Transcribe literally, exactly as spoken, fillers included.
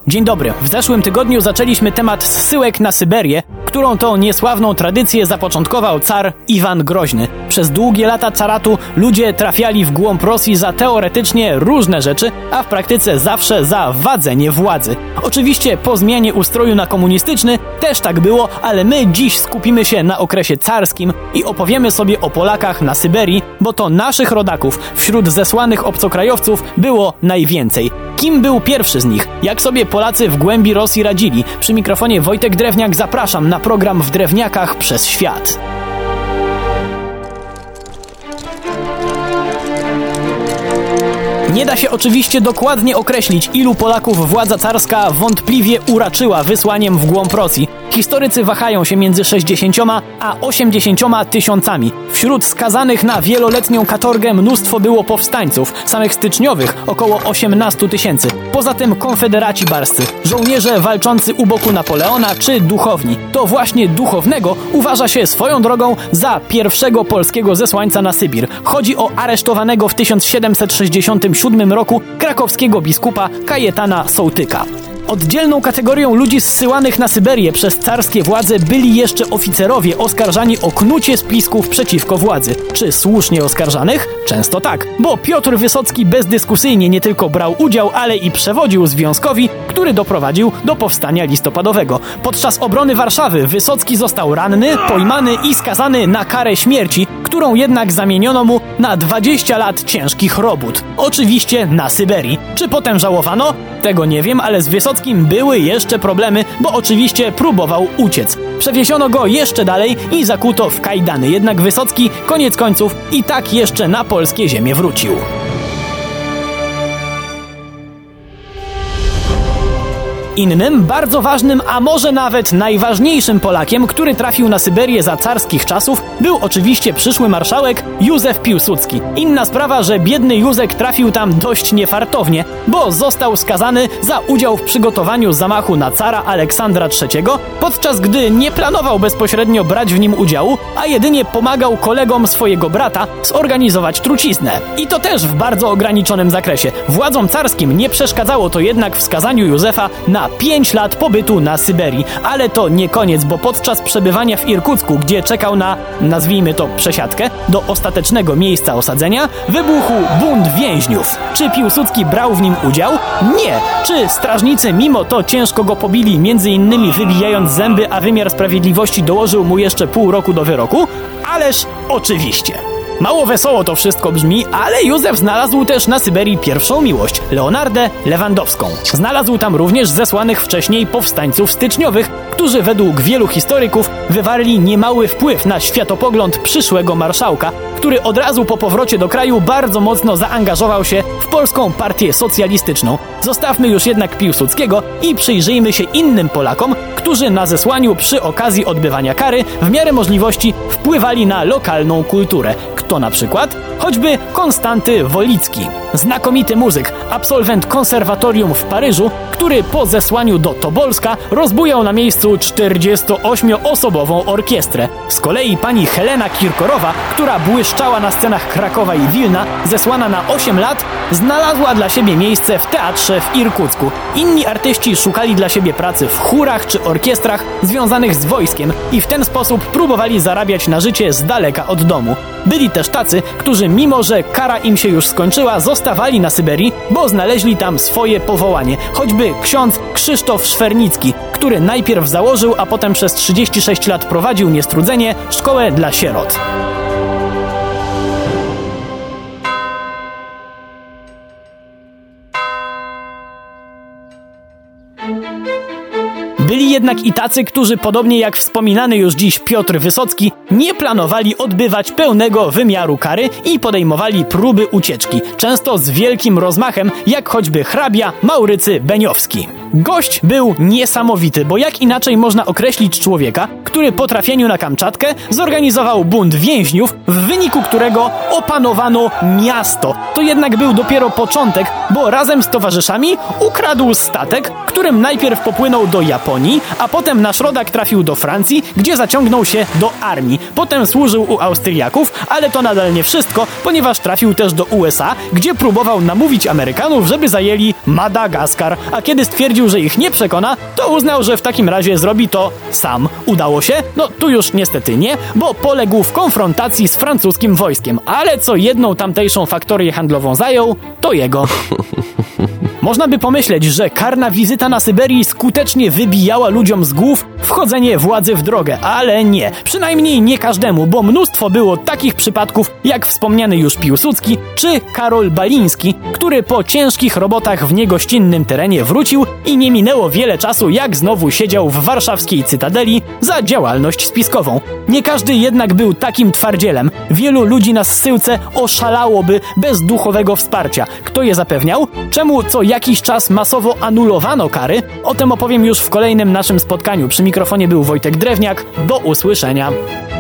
Dzień dobry. W zeszłym tygodniu zaczęliśmy temat zsyłek na Syberię, którą to niesławną tradycję zapoczątkował car Iwan Groźny. Przez długie lata caratu ludzie trafiali w głąb Rosji za teoretycznie różne rzeczy, a w praktyce zawsze za wadzenie władzy. Oczywiście po zmianie ustroju na komunistyczny też tak było, ale my dziś skupimy się na okresie carskim i opowiemy sobie o Polakach na Syberii, bo to naszych rodaków wśród zesłanych obcokrajowców było najwięcej. Kim był pierwszy z nich? Jak sobie Polacy w głębi Rosji radzili? Przy mikrofonie Wojtek Drewniak, zapraszam na program W Drewniakach przez świat. Nie da się oczywiście dokładnie określić, ilu Polaków władza carska wątpliwie uraczyła wysłaniem w głąb Rosji. Historycy wahają się między sześćdziesięcioma a osiemdziesięcioma tysiącami. Wśród skazanych na wieloletnią katorgę mnóstwo było powstańców, samych styczniowych około osiemnastu tysięcy. Poza tym konfederaci barscy, żołnierze walczący u boku Napoleona czy duchowni. To właśnie duchownego uważa się swoją drogą za pierwszego polskiego zesłańca na Sybir. Chodzi o aresztowanego w tysiąc siedemset sześćdziesiątym siódmym roku krakowskiego biskupa Kajetana Sołtyka. Oddzielną kategorią ludzi zsyłanych na Syberię przez carskie władze byli jeszcze oficerowie oskarżani o knucie spisków przeciwko władzy. Czy słusznie oskarżanych? Często tak, bo Piotr Wysocki bezdyskusyjnie nie tylko brał udział, ale i przewodził związkowi, który doprowadził do powstania listopadowego. Podczas obrony Warszawy Wysocki został ranny, pojmany i skazany na karę śmierci, którą jednak zamieniono mu na dwadzieścia lat ciężkich robót. Oczywiście na Syberii. Czy potem żałowano? Tego nie wiem, ale z Wysockim były jeszcze problemy, bo oczywiście próbował uciec. Przewieziono go jeszcze dalej i zakuto w kajdany. Jednak Wysocki koniec końców i tak jeszcze na polskie ziemie wrócił. Innym, bardzo ważnym, a może nawet najważniejszym Polakiem, który trafił na Syberię za carskich czasów, był oczywiście przyszły marszałek Józef Piłsudski. Inna sprawa, że biedny Józek trafił tam dość niefartownie, bo został skazany za udział w przygotowaniu zamachu na cara Aleksandra trzeciego, podczas gdy nie planował bezpośrednio brać w nim udziału, a jedynie pomagał kolegom swojego brata zorganizować truciznę. I to też w bardzo ograniczonym zakresie. Władzom carskim nie przeszkadzało to jednak w skazaniu Józefa na pięć lat pobytu na Syberii. Ale to nie koniec, bo podczas przebywania w Irkucku, gdzie czekał na, nazwijmy to, przesiadkę do ostatecznego miejsca osadzenia, wybuchł bunt więźniów. Czy Piłsudski brał w nim udział? Nie. Czy strażnicy mimo to ciężko go pobili, między innymi wybijając zęby, a wymiar sprawiedliwości dołożył mu jeszcze pół roku do wyroku? Ależ oczywiście. Mało wesoło to wszystko brzmi, ale Józef znalazł też na Syberii pierwszą miłość, Leonardę Lewandowską. Znalazł tam również zesłanych wcześniej powstańców styczniowych, którzy według wielu historyków wywarli niemały wpływ na światopogląd przyszłego marszałka, który od razu po powrocie do kraju bardzo mocno zaangażował się w polską partię socjalistyczną. Zostawmy już jednak Piłsudskiego i przyjrzyjmy się innym Polakom, którzy na zesłaniu przy okazji odbywania kary w miarę możliwości wpływali na lokalną kulturę. Kto na przykład? Choćby Konstanty Wolicki. Znakomity muzyk, absolwent konserwatorium w Paryżu, który po zesłaniu do Tobolska rozbujał na miejscu czterdziestoośmioosobową orkiestrę. Z kolei pani Helena Kirkorowa, która błyszczała na scenach Krakowa i Wilna, zesłana na osiem lat, znalazła dla siebie miejsce w teatrze w Irkucku. Inni artyści szukali dla siebie pracy w chórach czy orkiestrach związanych z wojskiem i w ten sposób próbowali zarabiać na życie z daleka od domu. Byli też tacy, którzy mimo że kara im się już skończyła, zostawali na Syberii, bo znaleźli tam swoje powołanie. Choćby ksiądz Krzysztof Szwernicki, który najpierw założył, a potem przez trzydzieści sześć lat prowadził niestrudzenie szkołę dla sierot. Byli jednak i tacy, którzy podobnie jak wspominany już dziś Piotr Wysocki nie planowali odbywać pełnego wymiaru kary i podejmowali próby ucieczki, często z wielkim rozmachem, jak choćby hrabia Maurycy Beniowski. Gość był niesamowity, bo jak inaczej można określić człowieka, który po trafieniu na Kamczatkę zorganizował bunt więźniów, w wyniku którego opanowano miasto. To jednak był dopiero początek, bo razem z towarzyszami ukradł statek, którym najpierw popłynął do Japonii, a potem nasz rodak trafił do Francji, gdzie zaciągnął się do armii. Potem służył u Austriaków, ale to nadal nie wszystko, ponieważ trafił też do U S A, gdzie próbował namówić Amerykanów, żeby zajęli Madagaskar, a kiedy stwierdził, że ich nie przekona, to uznał, że w takim razie zrobi to sam. Udało się? No tu już niestety nie, bo poległ w konfrontacji z francuskim wojskiem, ale co jedną tamtejszą faktorię handlową zajął, to jego. Można by pomyśleć, że karna wizyta na Syberii skutecznie wybijała ludziom z głów wchodzenie władzy w drogę, ale nie. Przynajmniej nie każdemu, bo mnóstwo było takich przypadków, jak wspomniany już Piłsudski, czy Karol Baliński, który po ciężkich robotach w niegościnnym terenie wrócił i nie minęło wiele czasu, jak znowu siedział w warszawskiej Cytadeli za działalność spiskową. Nie każdy jednak był takim twardzielem. Wielu ludzi na zsyłce oszalałoby bez duchowego wsparcia. Kto je zapewniał? Czemu co jakiś czas masowo anulowano kary? O tym opowiem już w kolejnym naszym spotkaniu. Przy mikrofonie był Wojtek Drewniak. Do usłyszenia.